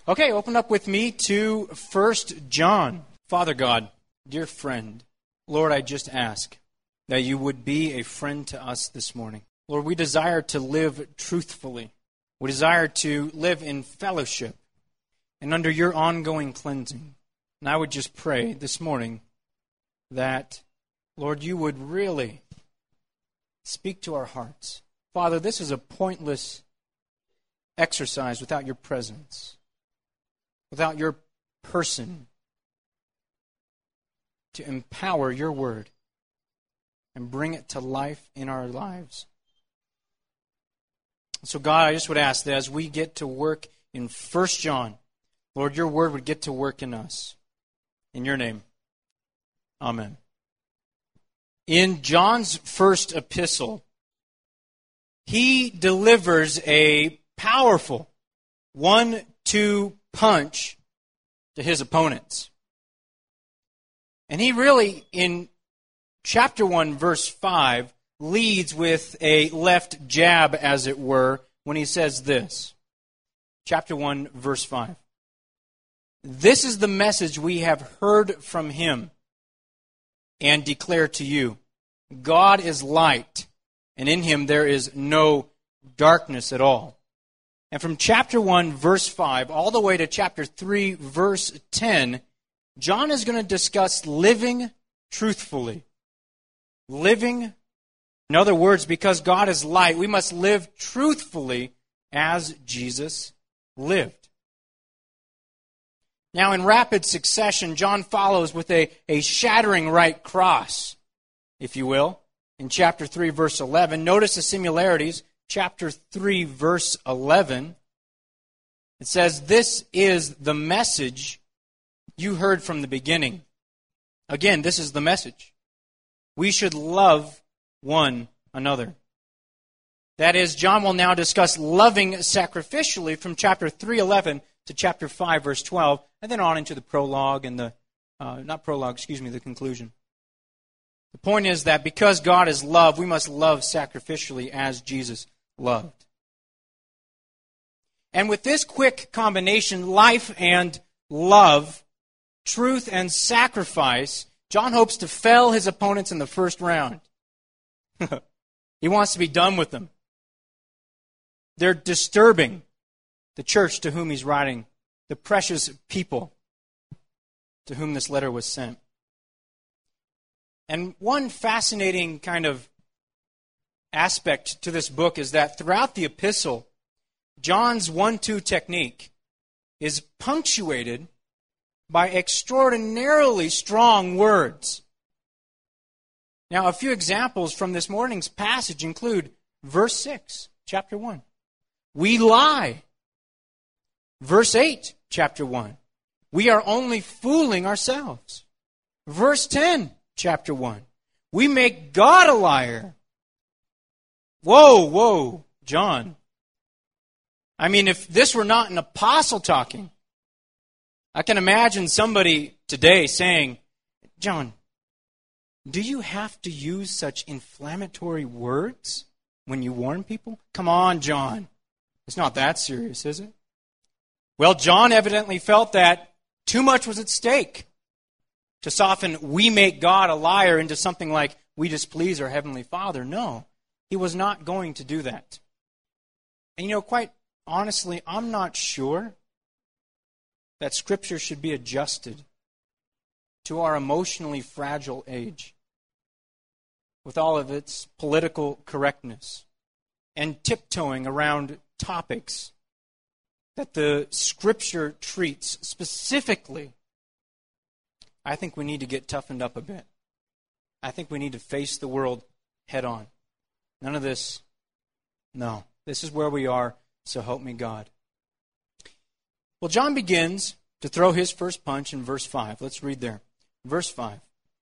Okay, open up with me to 1 John. Father God, dear friend, Lord, I just ask that you would be a friend to us this morning. Lord, we desire to live truthfully. We desire to live in fellowship and under your ongoing cleansing. And I would just pray this morning that, Lord, you would really speak to our hearts. Father, this is a pointless exercise without your presence, without your person to empower your word and bring it to life in our lives. So God, I just would ask that as we get to work in 1 John, Lord, your word would get to work in us. In your name, amen. In John's first epistle, he delivers a powerful 1-2 punch to his opponents. And he really, in chapter 1, verse 5, leads with a left jab, as it were, when he says this. Chapter 1, verse 5. This is the message we have heard from him and declare to you. God is light, and in him there is no darkness at all. And from chapter 1, verse 5, all the way to chapter 3, verse 10, John is going to discuss living truthfully. Living, in other words, because God is light, we must live truthfully as Jesus lived. Now, in rapid succession, John follows with a shattering right cross, if you will, in chapter 3, verse 11. Notice the similarities. Chapter 3, verse 11. It says, this is the message you heard from the beginning. Again, this is the message. We should love one another. That is, John will now discuss loving sacrificially from chapter 3:11 to chapter 5, verse 12, and then on into the prologue and the conclusion. The point is that because God is love, we must love sacrificially as Jesus loved. And with this quick combination, life and love, truth and sacrifice, John hopes to fell his opponents in the first round. He wants to be done with them. They're disturbing the church to whom he's writing, the precious people to whom this letter was sent. And one fascinating kind of aspect to this book is that throughout the epistle, John's 1-2 technique is punctuated by extraordinarily strong words. Now, a few examples from this morning's passage include verse 6, chapter 1. We lie. Verse 8, chapter 1. We are only fooling ourselves. Verse 10, chapter 1. We make God a liar. Whoa, John. I mean, if this were not an apostle talking, I can imagine somebody today saying, John, do you have to use such inflammatory words when you warn people? Come on, John. It's not that serious, is it? Well, John evidently felt that too much was at stake to soften we make God a liar into something like we displease our Heavenly Father. No, he was not going to do that. And quite honestly, I'm not sure that Scripture should be adjusted to our emotionally fragile age with all of its political correctness and tiptoeing around topics that the Scripture treats specifically. I think we need to get toughened up a bit. I think we need to face the world head on. None of this, no. This is where we are, so help me God. Well, John begins to throw his first punch in verse 5. Let's read there. Verse 5.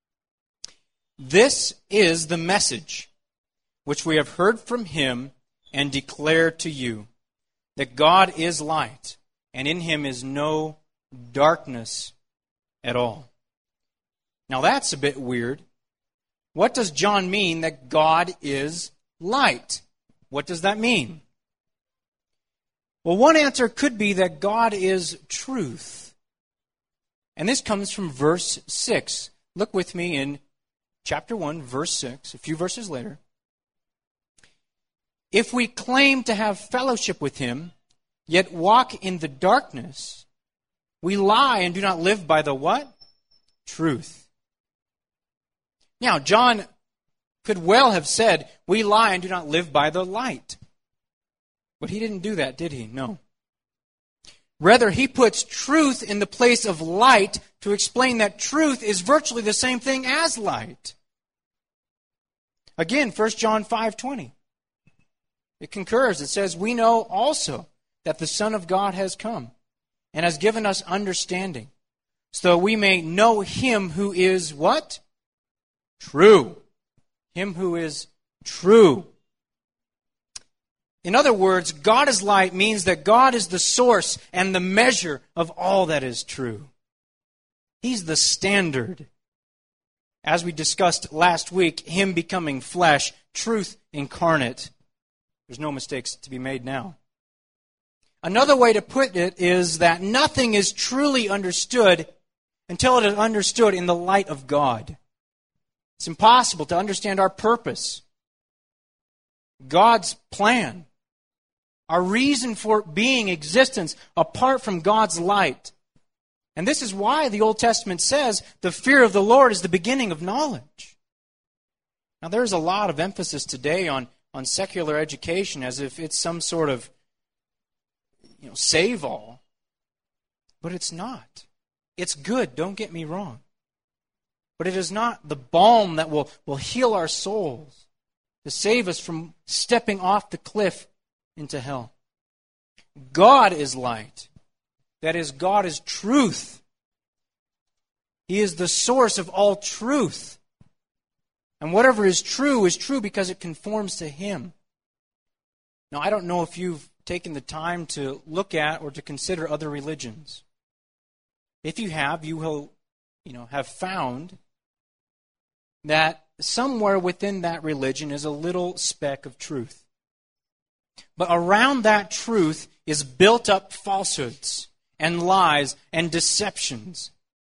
This is the message which we have heard from him and declare to you, that God is light, and in him is no darkness at all. Now that's a bit weird. What does John mean that God is light? What does that mean? Well, one answer could be that God is truth. And this comes from verse 6. Look with me in chapter 1, verse 6, a few verses later. If we claim to have fellowship with him, yet walk in the darkness, we lie and do not live by the what? Truth. Now, John could well have said, we lie and do not live by the light. But he didn't do that, did he? No. Rather, he puts truth in the place of light to explain that truth is virtually the same thing as light. Again, 1 John 5:20. It concurs. It says, we know also that the Son of God has come and has given us understanding, so we may know him who is what? True. Him who is true. In other words, God is light means that God is the source and the measure of all that is true. He's the standard. As we discussed last week, him becoming flesh, truth incarnate. There's no mistakes to be made now. Another way to put it is that nothing is truly understood until it is understood in the light of God. It's impossible to understand our purpose, God's plan, our reason for being, existence, apart from God's light. And this is why the Old Testament says the fear of the Lord is the beginning of knowledge. Now, there's a lot of emphasis today on secular education as if it's some sort of save-all. But it's not. It's good, don't get me wrong. But it is not the balm that will heal our souls to save us from stepping off the cliff into hell. God is light. That is, God is truth. He is the source of all truth. And whatever is true because it conforms to Him. Now, I don't know if you've taken the time to look at or to consider other religions. If you have, you will, have found that somewhere within that religion is a little speck of truth. But around that truth is built up falsehoods and lies and deceptions.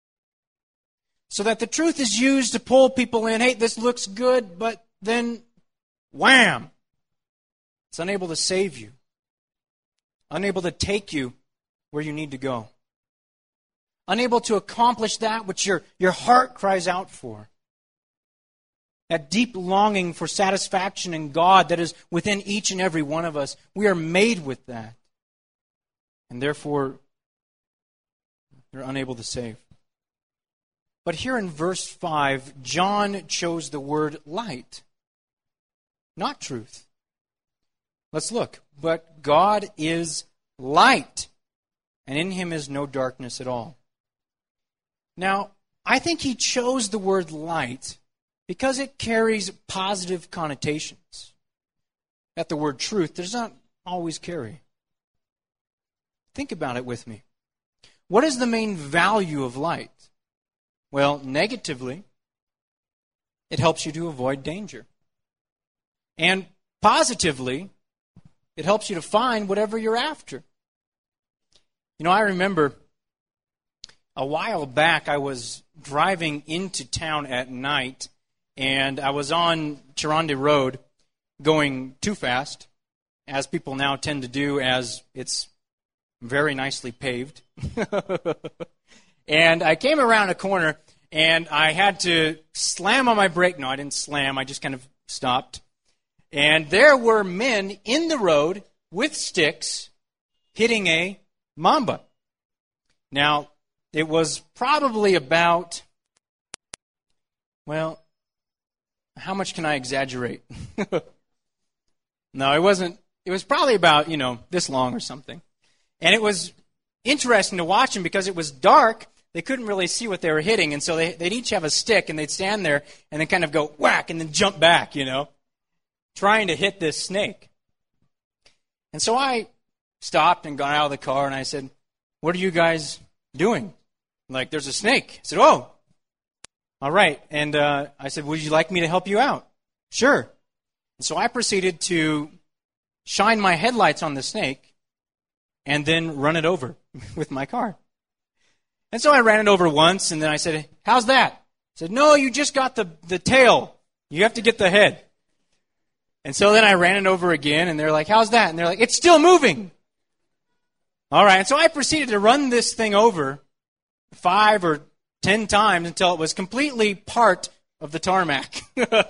So that the truth is used to pull people in. Hey, this looks good, but then, wham! It's unable to save you. Unable to take you where you need to go. Unable to accomplish that which your heart cries out for. That deep longing for satisfaction in God that is within each and every one of us. We are made with that. And therefore, they're unable to save. But here in verse 5, John chose the word light, not truth. Let's look. But God is light, and in Him is no darkness at all. Now, I think he chose the word light because it carries positive connotations that the word truth does not always carry. Think about it with me. What is the main value of light? Well, negatively, it helps you to avoid danger. And positively, it helps you to find whatever you're after. I remember a while back I was driving into town at night, and I was on Charonde Road going too fast, as people now tend to do as it's very nicely paved. And I came around a corner, and I had to slam on my brake. No, I didn't slam. I just kind of stopped. And there were men in the road with sticks hitting a mamba. Now, it was probably about, well, how much can I exaggerate? No, it wasn't. It was probably about, this long or something. And it was interesting to watch them because it was dark. They couldn't really see what they were hitting. And so they'd each have a stick, and they'd stand there and then kind of go whack and then jump back, trying to hit this snake. And so I stopped and got out of the car, and I said, "What are you guys doing?" Like, there's a snake. I said, "Oh, all right." And I said, "Would you like me to help you out?" "Sure." And so I proceeded to shine my headlights on the snake and then run it over with my car. And so I ran it over once, and then I said, how's that? I said, no, you just got the tail. You have to get the head. And so then I ran it over again, and they're like, how's that? And they're like, it's still moving. All right, and so I proceeded to run this thing over 5 or 10 times until it was completely part of the tarmac.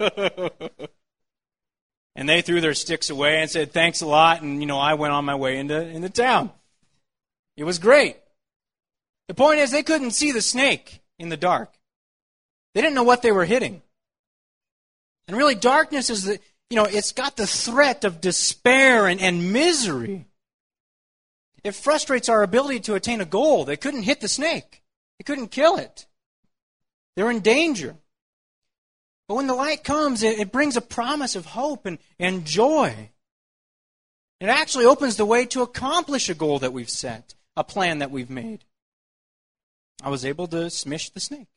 And they threw their sticks away and said, thanks a lot, and I went on my way into town. It was great. The point is, they couldn't see the snake in the dark. They didn't know what they were hitting. And really, darkness is it's got the threat of despair and misery. It frustrates our ability to attain a goal. They couldn't hit the snake. They couldn't kill it. They're in danger. But when the light comes, it brings a promise of hope and joy. It actually opens the way to accomplish a goal that we've set, a plan that we've made. I was able to smish the snake.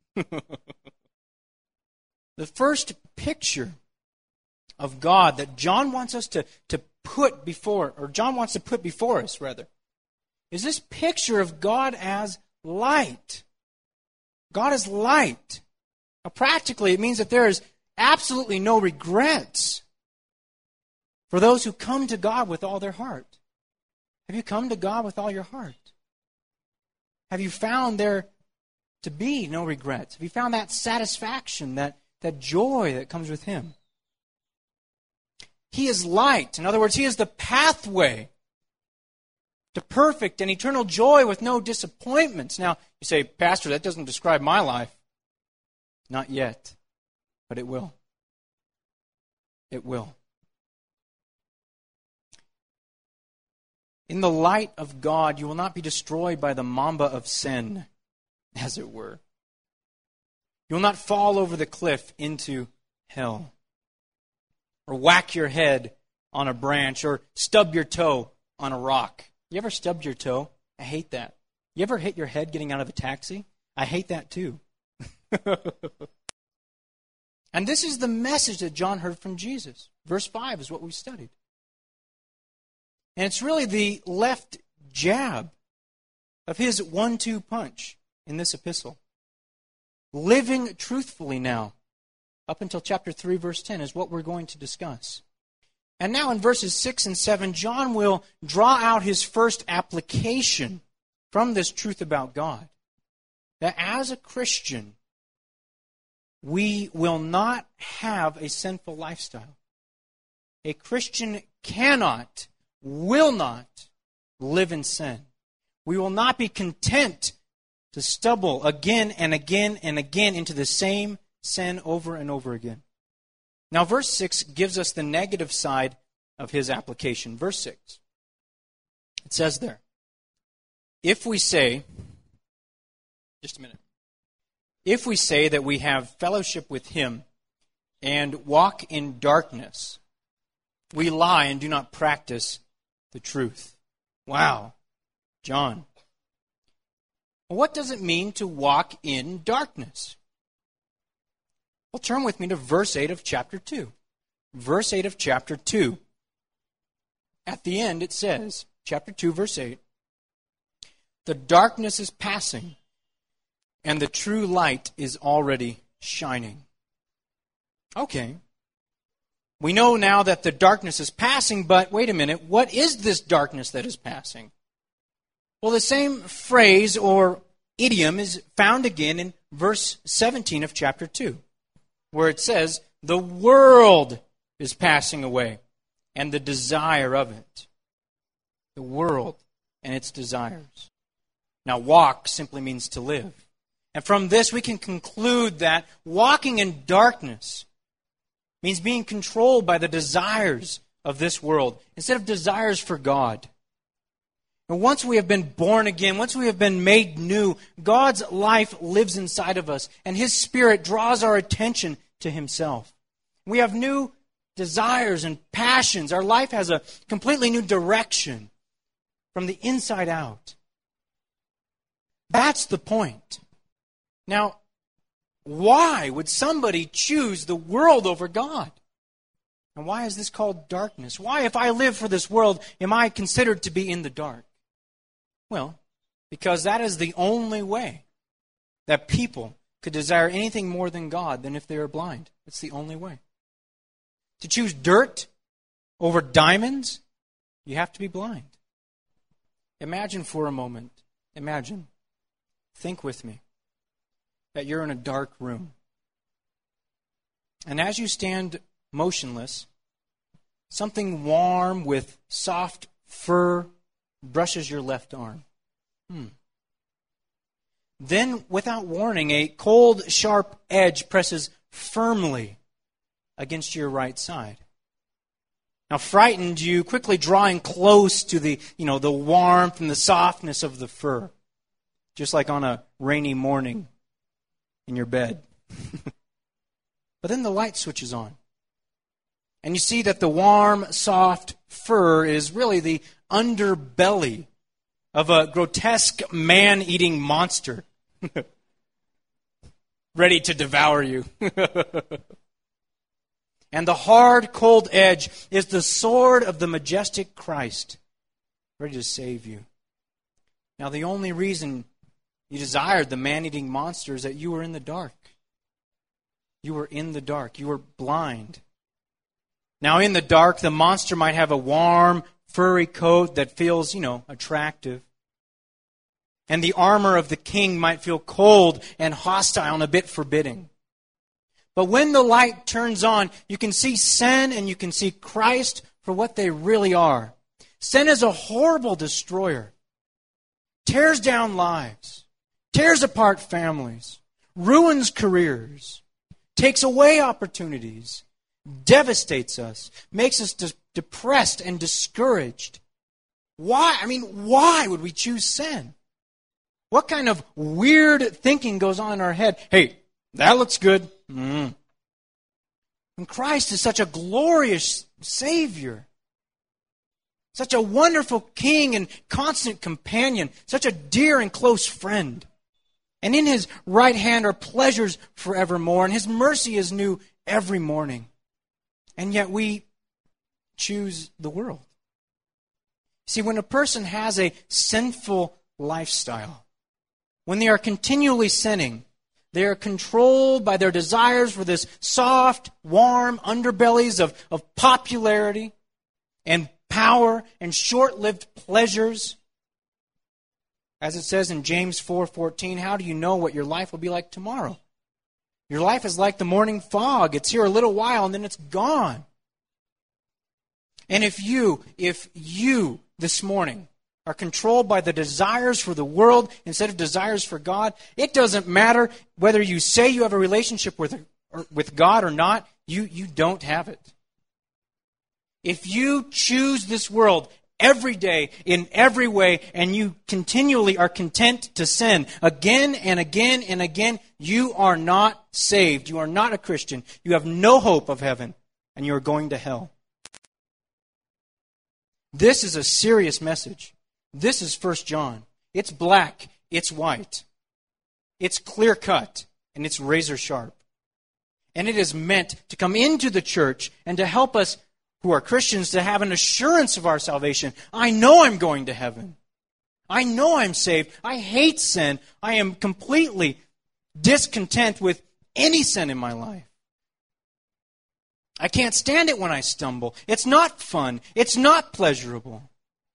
The first picture of God that John wants us to put before, or John wants to put before us, rather, is this picture of God as light. God is light. Now, practically, it means that there is absolutely no regrets for those who come to God with all their heart. Have you come to God with all your heart? Have you found there to be no regrets? Have you found that satisfaction, that joy that comes with Him? He is light. In other words, He is the pathway to perfect and eternal joy with no disappointments. Now, you say, Pastor, that doesn't describe my life. Not yet, but it will. It will. In the light of God, you will not be destroyed by the mamba of sin, as it were. You will not fall over the cliff into hell, or whack your head on a branch, or stub your toe on a rock. You ever stubbed your toe? I hate that. You ever hit your head getting out of a taxi? I hate that too. And this is the message that John heard from Jesus. Verse 5 is what we studied. And it's really the left jab of his 1-2 punch in this epistle. Living truthfully now, up until chapter 3, verse 10, is what we're going to discuss. And now in verses 6 and 7, John will draw out his first application from this truth about God. That as a Christian, we will not have a sinful lifestyle. A Christian cannot, will not live in sin. We will not be content to stumble again and again and again into the same sin over and over again. Now, verse 6 gives us the negative side of his application. Verse 6. It says there, if we say, just a minute, if we say that we have fellowship with Him and walk in darkness, we lie and do not practice the truth. Wow, John. What does it mean to walk in darkness? Well, turn with me to verse 8 of chapter 2. Verse 8 of chapter 2. At the end it says, chapter 2, verse 8, the darkness is passing, and the true light is already shining. Okay. We know now that the darkness is passing, but wait a minute, what is this darkness that is passing? Well, the same phrase or idiom is found again in verse 17 of chapter 2, where it says, the world is passing away, and the desire of it. The world and its desires. Now, walk simply means to live. And from this we can conclude that walking in darkness means being controlled by the desires of this world instead of desires for God. And once we have been born again, once we have been made new, God's life lives inside of us, and His Spirit draws our attention to Himself. We have new desires and passions. Our life has a completely new direction from the inside out. That's the point. Now, why would somebody choose the world over God? And why is this called darkness? Why, if I live for this world, am I considered to be in the dark? Well, because that is the only way that people could desire anything more than God than if they are blind. It's the only way. To choose dirt over diamonds, you have to be blind. Imagine for a moment, think with me, that you're in a dark room. And as you stand motionless, something warm with soft fur brushes your left arm. Then, without warning, a cold, sharp edge presses firmly against your right side. Now, frightened, you quickly draw in close to the warmth and the softness of the fur, just like on a rainy morning in your bed. But then the light switches on, and you see that the warm, soft fur is really the underbelly of a grotesque man-eating monster ready to devour you. And the hard, cold edge is the sword of the majestic Christ, ready to save you. Now, the only reason you desired the man-eating monster is that you were in the dark. You were in the dark. You were blind. Now, in the dark, the monster might have a warm, furry coat that feels, attractive. And the armor of the king might feel cold and hostile and a bit forbidding. But when the light turns on, you can see sin and you can see Christ for what they really are. Sin is a horrible destroyer. Tears down lives. Tears apart families. Ruins careers. Takes away opportunities. Devastates us. Makes us depressed and discouraged. Why? Why would we choose sin? What kind of weird thinking goes on in our head? Hey, that looks good. And Christ is such a glorious Savior. Such a wonderful King and constant companion. Such a dear and close friend. And in His right hand are pleasures forevermore. And His mercy is new every morning. And yet we choose the world. See, when a person has a sinful lifestyle, when they are continually sinning, they are controlled by their desires for this soft, warm underbellies of popularity and power and short-lived pleasures. As it says in James 4:14, how do you know what your life will be like tomorrow? Your life is like the morning fog. It's here a little while and then it's gone. And if you this morning are controlled by the desires for the world instead of desires for God, it doesn't matter whether you say you have a relationship with God or not, you don't have it. If you choose this world every day, in every way, and you continually are content to sin again and again and again, you are not saved. You are not a Christian. You have no hope of heaven, and you are going to hell. This is a serious message. This is 1 John. It's black, it's white. It's clear-cut, and it's razor-sharp. And it is meant to come into the church and to help us who are Christians to have an assurance of our salvation. I know I'm going to heaven. I know I'm saved. I hate sin. I am completely discontent with any sin in my life. I can't stand it when I stumble. It's not fun. It's not pleasurable.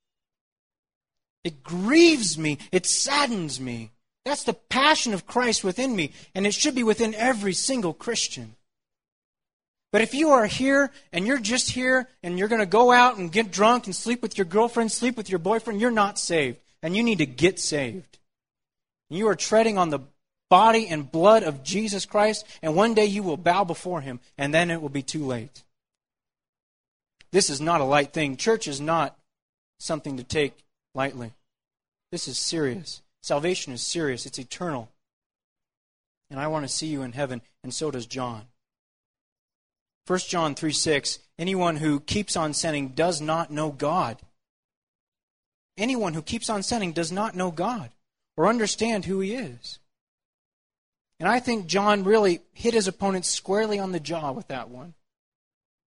It grieves me. It saddens me. That's the passion of Christ within me, and it should be within every single Christian. But if you are here, and you're just here, and you're going to go out and get drunk and sleep with your girlfriend, sleep with your boyfriend, you're not saved, and you need to get saved. You are treading on the body and blood of Jesus Christ, and one day you will bow before Him, and then it will be too late. This is not a light thing. Church is not something to take lightly. This is serious. Salvation is serious. It's eternal. And I want to see you in heaven, and so does John. 1 John 3:6, anyone who keeps on sinning does not know God. Anyone who keeps on sinning does not know God or understand who He is. And I think John really hit his opponents squarely on the jaw with that one.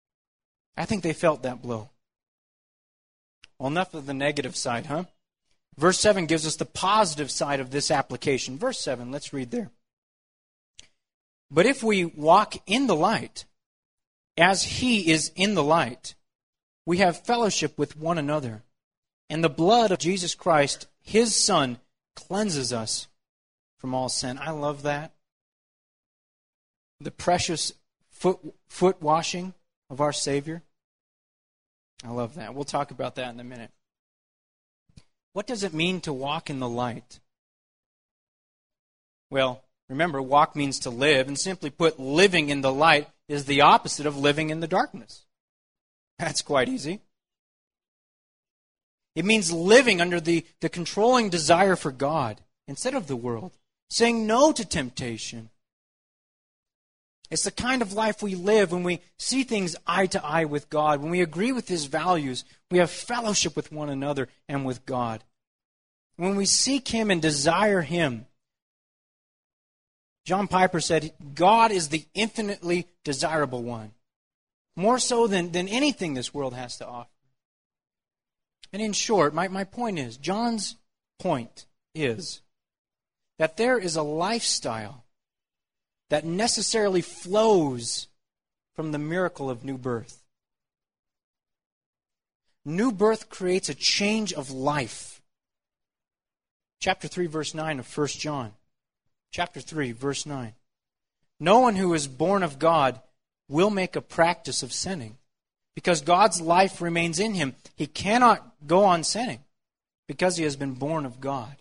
I think they felt that blow. Well, enough of the negative side, huh? Verse 7 gives us the positive side of this application. Verse 7, let's read there. But if we walk in the light, as He is in the light, we have fellowship with one another. And the blood of Jesus Christ, His Son, cleanses us from all sin. I love that. The precious foot washing of our Savior. I love that. We'll talk about that in a minute. What does it mean to walk in the light? Well, remember, walk means to live, and simply put, living in the light is the opposite of living in the darkness. That's quite easy. It means living under the controlling desire for God instead of the world, saying no to temptation. It's the kind of life we live when we see things eye to eye with God, when we agree with His values, we have fellowship with one another and with God. When we seek Him and desire Him, John Piper said, God is the infinitely desirable one, more so than anything this world has to offer. And in short, my point is, John's point is that there is a lifestyle that necessarily flows from the miracle of new birth. New birth creates a change of life. Chapter 3, verse 9 of 1 John. Chapter 3, verse 9. No one who is born of God will make a practice of sinning, because God's life remains in him. He cannot go on sinning because he has been born of God.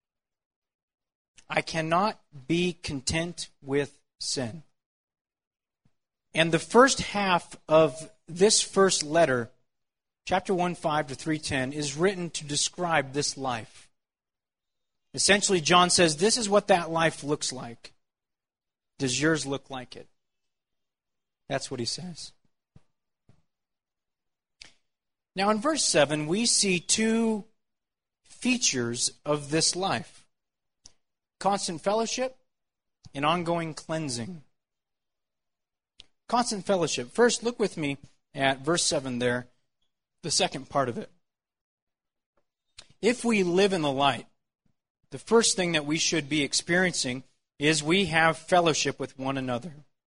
I cannot be content with sin. And the first half of this first letter, chapter 1:5 to 3:10, is written to describe this life. Essentially, John says, this is what that life looks like. Does yours look like it? That's what he says. Now, in verse 7, we see two features of this life: constant fellowship and ongoing cleansing. Constant fellowship. First, look with me at verse 7 there, the second part of it. If we live in the light, the first thing that we should be experiencing is we have fellowship with one another.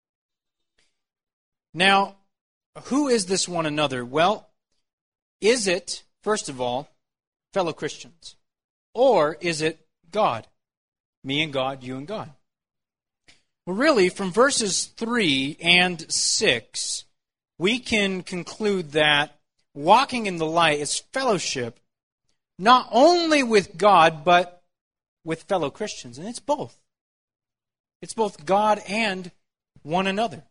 Now, who is this one another? Well, is it, first of all, fellow Christians? Or is it God? Me and God, you and God. Well, really, from verses 3 and 6, we can conclude that walking in the light is fellowship not only with God, but with fellow Christians. And it's both. It's both God and one another.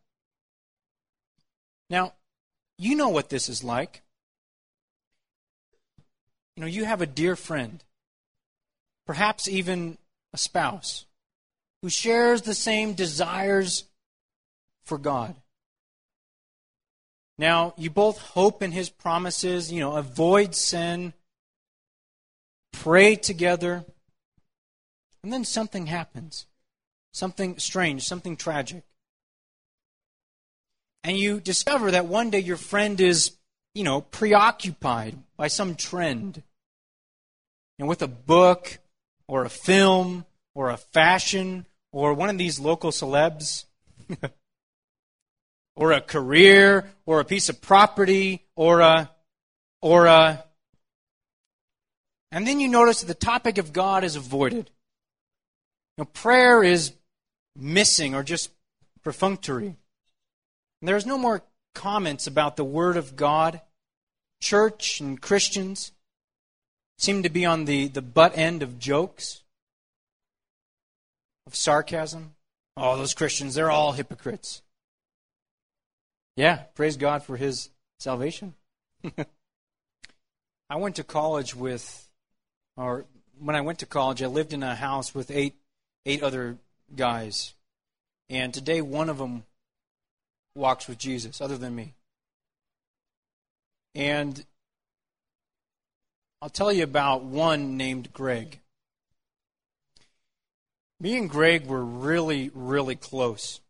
Now, you know what this is like. You know, you have a dear friend, perhaps even a spouse, who shares the same desires for God. Now, you both hope in His promises, avoid sin, pray together, and then something happens. Something strange, something tragic. And you discover that one day your friend is, preoccupied by some trend. With a book, or a film, or a fashion, or one of these local celebs, or a career, or a piece of property, or a... And then you notice that the topic of God is avoided. Prayer is missing or just perfunctory. And there's no more comments about the Word of God. Church and Christians seem to be on the butt end of jokes, of sarcasm. Oh, those Christians, they're all hypocrites. Yeah, praise God for His salvation. I went to college when I went to college, I lived in a house with eight other guys. And today one of them walks with Jesus, other than me. And I'll tell you about one named Greg. Me and Greg were really, really close.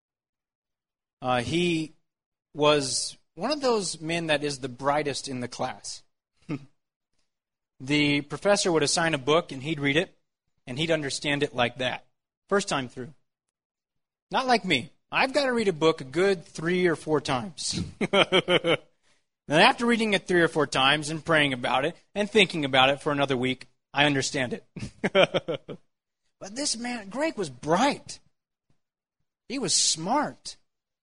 He was one of those men that is the brightest in the class. the professor would assign a book, and he'd read it, and he'd understand it like that. First time through. Not like me. I've got to read a book a good 3 or 4 times. And after reading it 3 or 4 times and praying about it and thinking about it for another week, I understand it. But this man, Greg, was bright. He was smart.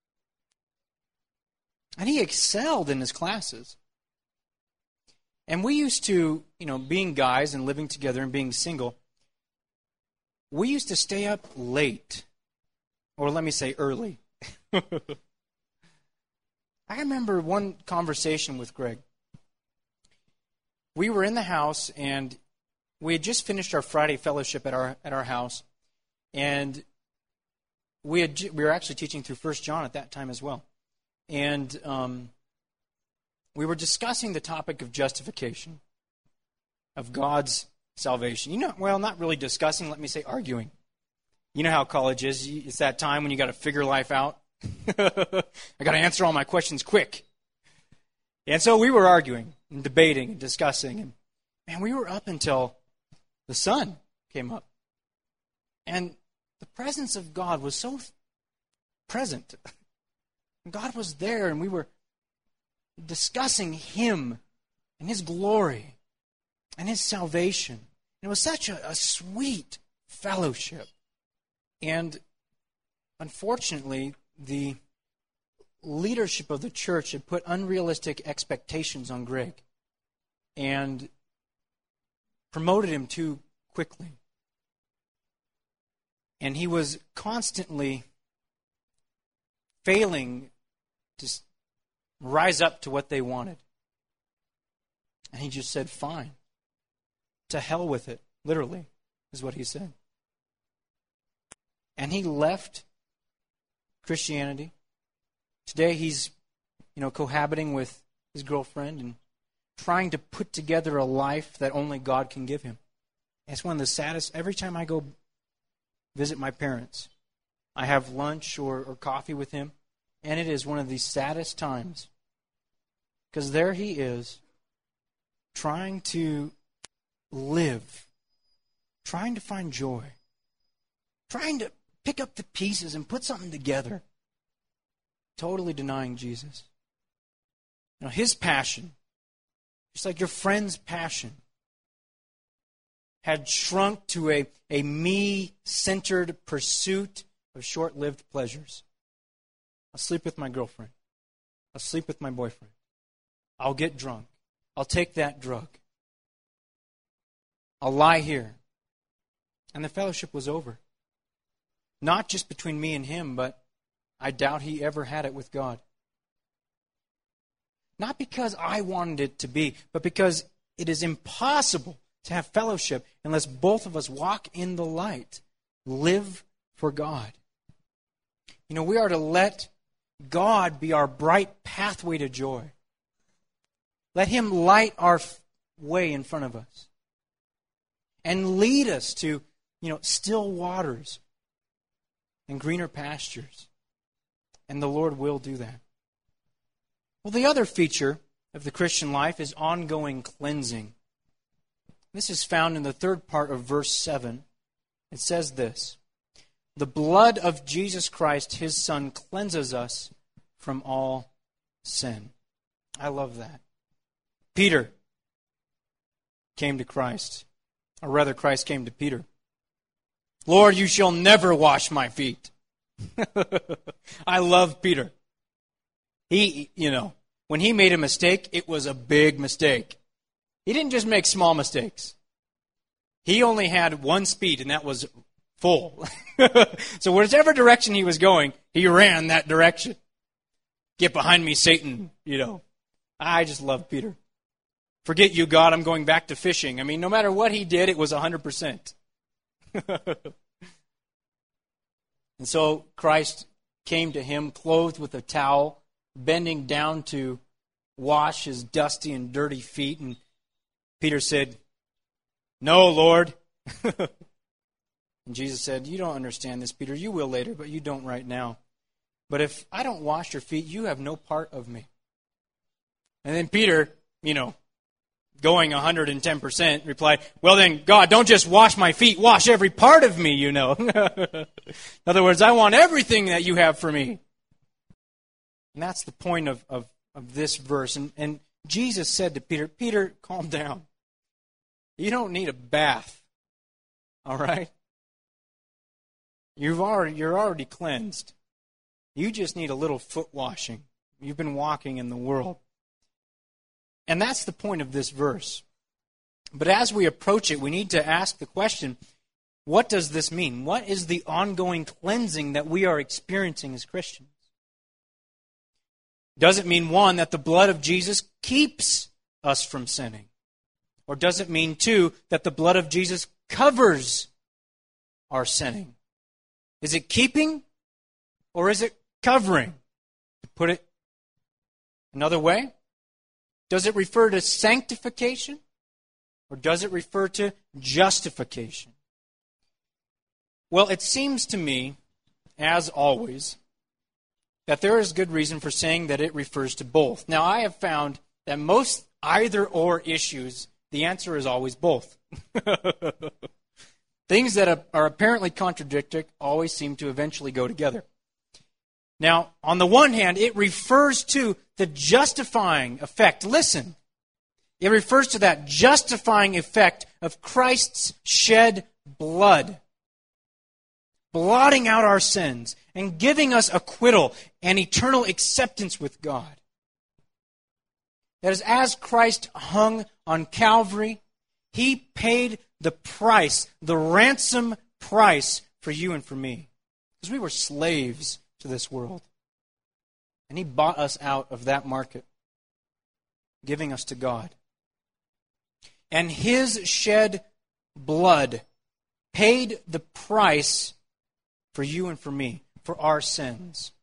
And he excelled in his classes. And we used to, being guys and living together and being single, we used to stay up late. Or let me say early. I remember one conversation with Greg. We were in the house, and we had just finished our Friday fellowship at our house, and we were actually teaching through 1 John at that time as well. And we were discussing the topic of justification, of God's salvation. Not really discussing, let me say arguing. You know how college is. It's that time when you got to figure life out. I got to answer all my questions quick. And so we were arguing and debating and discussing. And man, we were up until the sun came up. And the presence of God was so present. God was there, and we were discussing Him and His glory and His salvation. And it was such a sweet fellowship. And unfortunately, the leadership of the church had put unrealistic expectations on Greg and promoted him too quickly. And he was constantly failing to rise up to what they wanted. And he just said, fine. To hell with it, literally, is what he said. And he left Christianity. Today he's, cohabiting with his girlfriend and trying to put together a life that only God can give him. It's one of the saddest. Every time I go visit my parents, I have lunch or coffee with him, and it is one of the saddest times. Because there he is, trying to live, trying to find joy, trying to pick up the pieces and put something together. Totally denying Jesus. His passion, just like your friend's passion, had shrunk to a me-centered pursuit of short-lived pleasures. I'll sleep with my girlfriend. I'll sleep with my boyfriend. I'll get drunk. I'll take that drug. I'll lie here. And the fellowship was over. Not just between me and him, but I doubt he ever had it with God. Not because I wanted it to be, but because it is impossible to have fellowship unless both of us walk in the light, live for God. We are to let God be our bright pathway to joy. Let Him light our way in front of us and lead us to, still waters and greener pastures. And the Lord will do that. Well, the other feature of the Christian life is ongoing cleansing. This is found in the third part of verse 7. It says this: "The blood of Jesus Christ, His Son, cleanses us from all sin." I love that. Peter came to Christ. Or rather, Christ came to Peter. "Lord, you shall never wash my feet." I love Peter. He, when he made a mistake, it was a big mistake. He didn't just make small mistakes. He only had one speed, and that was full. So whichever direction he was going, he ran that direction. Get behind me, Satan, I just love Peter. Forget you, God, I'm going back to fishing. No matter what he did, it was 100%. And so Christ came to him clothed with a towel, bending down to wash his dusty and dirty feet. And Peter said, "No, Lord." And Jesus said, "You don't understand this, Peter. You will later, but you don't right now. But if I don't wash your feet, you have no part of me." And then Peter, going 110%, replied, well then, God, don't just wash my feet, wash every part of me, you know. In other words, I want everything that you have for me. And that's the point of this verse. And Jesus said to Peter, Peter, calm down. You don't need a bath, all right? You're already cleansed. You just need a little foot washing. You've been walking in the world. And that's the point of this verse. But as we approach it, we need to ask the question, what does this mean? What is the ongoing cleansing that we are experiencing as Christians? Does it mean, one, that the blood of Jesus keeps us from sinning? Or does it mean, two, that the blood of Jesus covers our sinning? Is it keeping or is it covering? To put it another way, does it refer to sanctification or does it refer to justification? Well, it seems to me, as always, that there is good reason for saying that it refers to both. Now, I have found that most either-or issues, the answer is always both. Things that are apparently contradictory always seem to eventually go together. Now, on the one hand, it refers to the justifying effect. Listen, it refers to that justifying effect of Christ's shed blood, blotting out our sins and giving us acquittal and eternal acceptance with God. That is, as Christ hung on Calvary, He paid the price, the ransom price for you and for me. Because we were slaves to this world. And He bought us out of that market, giving us to God. And His shed blood paid the price for you and for me, for our sins.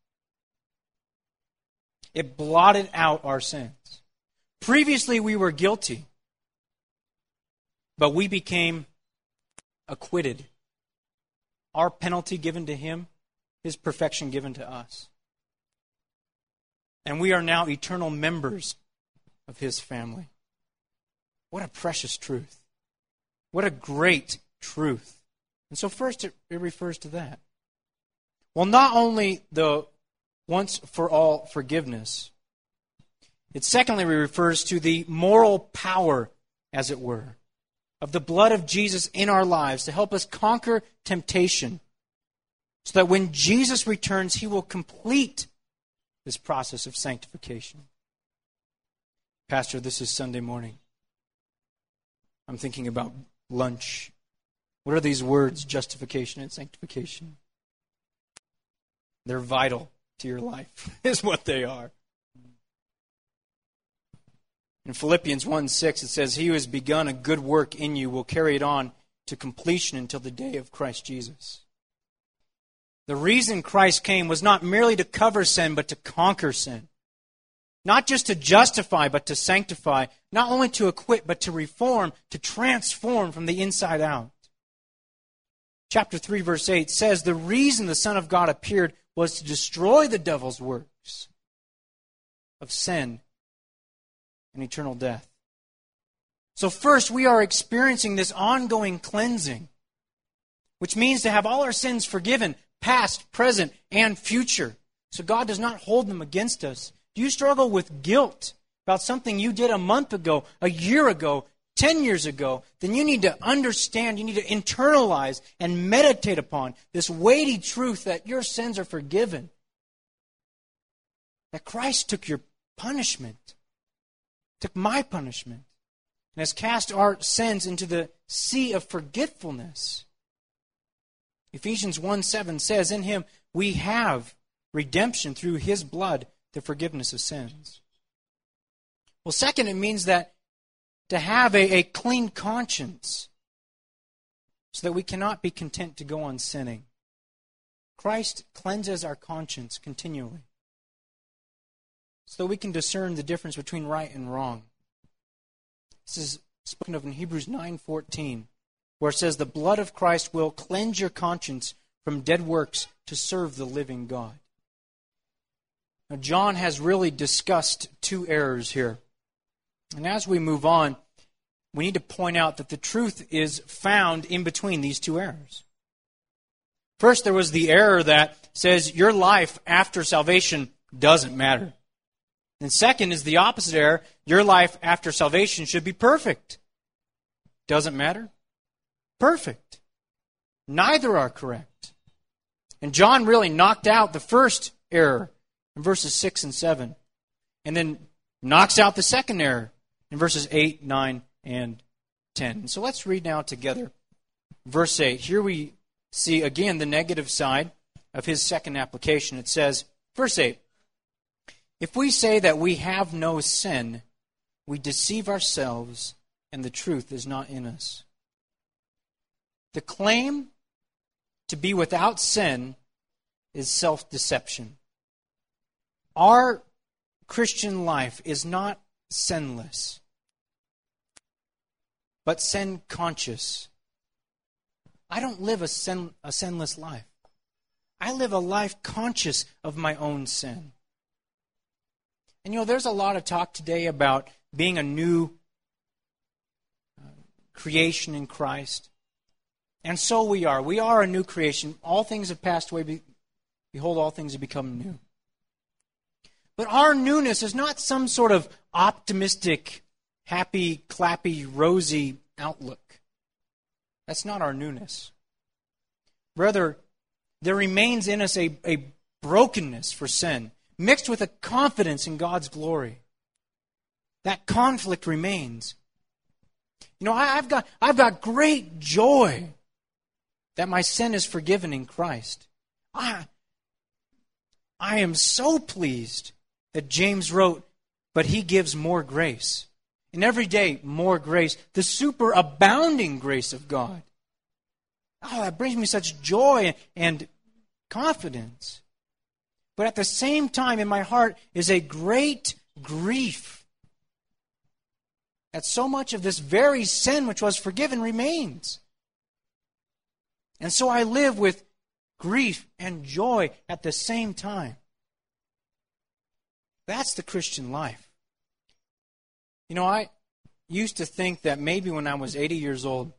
It blotted out our sins. Previously, we were guilty, but we became acquitted. Our penalty given to Him, His perfection given to us. And we are now eternal members of His family. What a precious truth. What a great truth. And so first it refers to that. Well, not only the once-for-all forgiveness, it secondly refers to the moral power, as it were, of the blood of Jesus in our lives to help us conquer temptation, so that when Jesus returns, He will complete this process of sanctification. Pastor, this is Sunday morning. I'm thinking about lunch. What are these words, justification and sanctification? They're vital to your life, is what they are. In Philippians 1:6, it says, He who has begun a good work in you will carry it on to completion until the day of Christ Jesus. The reason Christ came was not merely to cover sin, but to conquer sin. Not just to justify, but to sanctify. Not only to acquit, but to reform, to transform from the inside out. Chapter 3, verse 8 says, the reason the Son of God appeared was to destroy the devil's works of sin and eternal death. So first, we are experiencing this ongoing cleansing, which means to have all our sins forgiven, past, present, and future. So God does not hold them against us. Do you struggle with guilt about something you did a month ago, a year ago, 10 years ago? Then you need to understand, you need to internalize and meditate upon this weighty truth that your sins are forgiven. That Christ took your punishment, took my punishment, and has cast our sins into the sea of forgetfulness. Ephesians 1:7 says, in Him we have redemption through His blood, the forgiveness of sins. Well, second, it means that to have a clean conscience so that we cannot be content to go on sinning. Christ cleanses our conscience continually so that we can discern the difference between right and wrong. This is spoken of in Hebrews 9:14, where it says, the blood of Christ will cleanse your conscience from dead works to serve the living God. Now, John has really discussed two errors here. And as we move on, we need to point out that the truth is found in between these two errors. First, there was the error that says your life after salvation doesn't matter. And second is the opposite error. Your life after salvation should be perfect. Doesn't matter. Perfect. Neither are correct. And John really knocked out the first error in verses 6 and 7. And then knocks out the second error in verses 8, 9, and 10. So let's read now together verse 8. Here we see again the negative side of his second application. It says, verse 8, if we say that we have no sin, we deceive ourselves and the truth is not in us. The claim to be without sin is self-deception. Our Christian life is not sinless, but sin-conscious. I don't live a sinless life. I live a life conscious of my own sin. And there's a lot of talk today about being a new creation in Christ. And so we are. We are a new creation. All things have passed away. Behold, all things have become new. But our newness is not some sort of optimistic, happy, clappy, rosy outlook. That's not our newness. Rather, there remains in us a brokenness for sin, mixed with a confidence in God's glory. That conflict remains. I've got great joy that my sin is forgiven in Christ. I am so pleased that James wrote, but he gives more grace. And every day, more grace. The superabounding grace of God. Oh, that brings me such joy and confidence. But at the same time, in my heart is a great grief that so much of this very sin which was forgiven remains. And so I live with grief and joy at the same time. That's the Christian life. I used to think that maybe when I was 80 years old,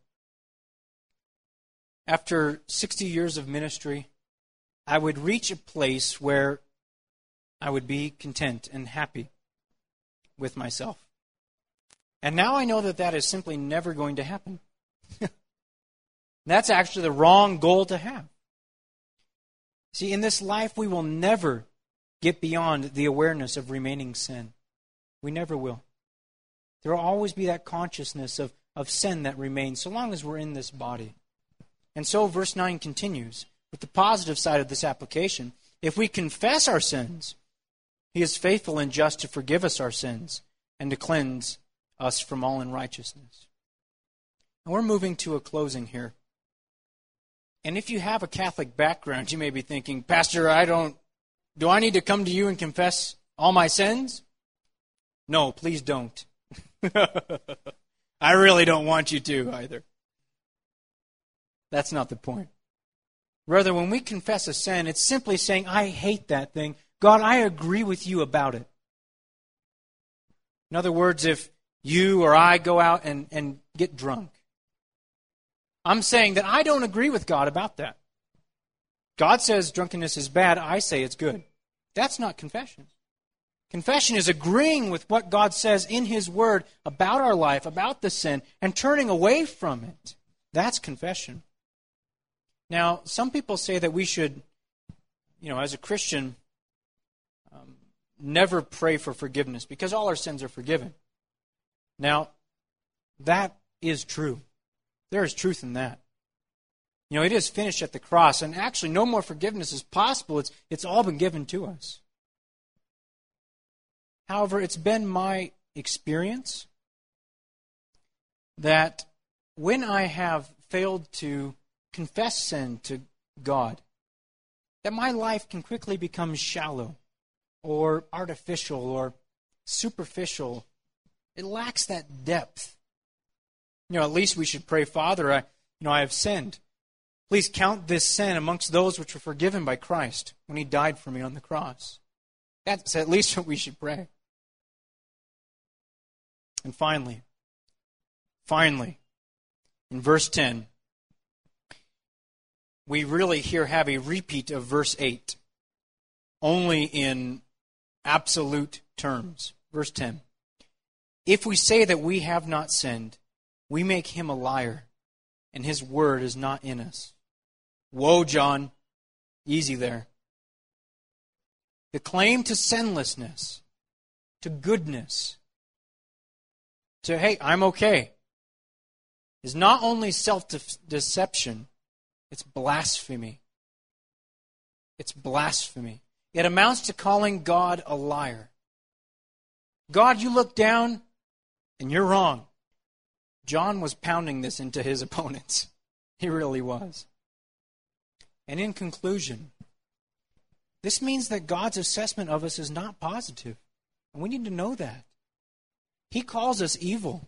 after 60 years of ministry, I would reach a place where I would be content and happy with myself. And now I know that that is simply never going to happen. That's actually the wrong goal to have. See, in this life, we will never get beyond the awareness of remaining sin. We never will. There will always be that consciousness of sin that remains so long as we're in this body. And so verse 9 continues with the positive side of this application. If we confess our sins, He is faithful and just to forgive us our sins and to cleanse us from all unrighteousness. And we're moving to a closing here. And if you have a Catholic background, you may be thinking, Pastor, do I need to come to you and confess all my sins? No, please don't. I really don't want you to either. That's not the point. Rather, when we confess a sin, it's simply saying, I hate that thing. God, I agree with you about it. In other words, if you or I go out and get drunk, I'm saying that I don't agree with God about that. God says drunkenness is bad. I say it's good. That's not confession. Confession is agreeing with what God says in His Word about our life, about the sin, and turning away from it. That's confession. Now, some people say that we should, as a Christian, never pray for forgiveness because all our sins are forgiven. Now, that is true. There is truth in that. It is finished at the cross, and actually no more forgiveness is possible. It's all been given to us. However, it's been my experience that when I have failed to confess sin to God, that my life can quickly become shallow or artificial or superficial. It lacks that depth. At least we should pray, Father, I have sinned. Please count this sin amongst those which were forgiven by Christ when He died for me on the cross. That's at least what we should pray. And finally, Finally, in verse 10, we really here have a repeat of verse 8, only in absolute terms. Verse 10. If we say that we have not sinned, we make him a liar, and his word is not in us. Whoa, John. Easy there. The claim to sinlessness, to goodness, to, hey, I'm okay, is not only self-deception, it's blasphemy. It's blasphemy. It amounts to calling God a liar. God, you look down and you're wrong. John was pounding this into his opponents. He really was. And in conclusion, this means that God's assessment of us is not positive. And we need to know that. He calls us evil.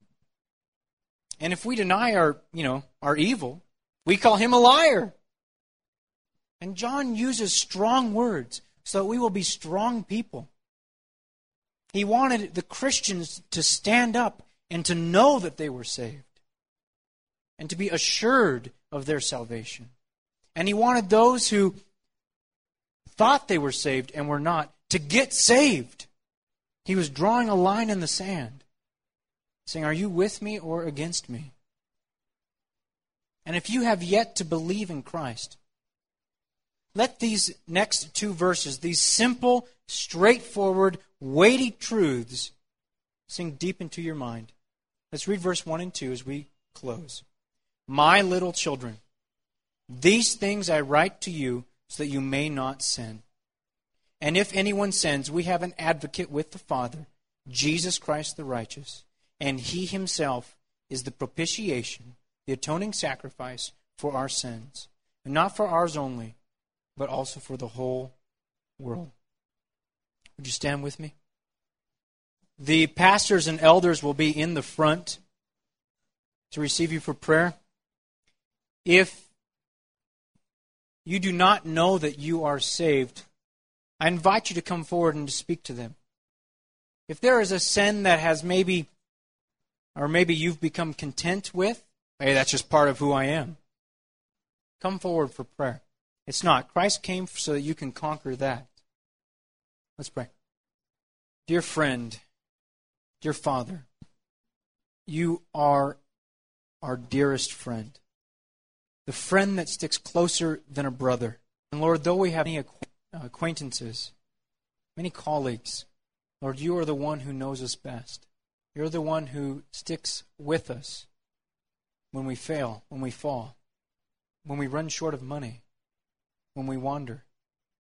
And if we deny our evil, we call him a liar. And John uses strong words so that we will be strong people. He wanted the Christians to stand up and to know that they were saved, and to be assured of their salvation. And he wanted those who thought they were saved and were not to get saved. He was drawing a line in the sand, saying, are you with me or against me? And if you have yet to believe in Christ, let these next two verses, these simple, straightforward, weighty truths, sink deep into your mind. Let's read verse 1 and 2 as we close. My little children, these things I write to you so that you may not sin. And if anyone sins, we have an advocate with the Father, Jesus Christ the righteous. And he himself is the propitiation, the atoning sacrifice for our sins. And not for ours only, but also for the whole world. Would you stand with me? The pastors and elders will be in the front to receive you for prayer. If you do not know that you are saved, I invite you to come forward and to speak to them. If there is a sin that has maybe you've become content with, hey, that's just part of who I am, come forward for prayer. It's not. Christ came so that you can conquer that. Let's pray. Dear friend, dear Father, you are our dearest friend, the friend that sticks closer than a brother. And Lord, though we have many acquaintances, many colleagues, Lord, you are the one who knows us best. You're the one who sticks with us when we fail, when we fall, when we run short of money, when we wander.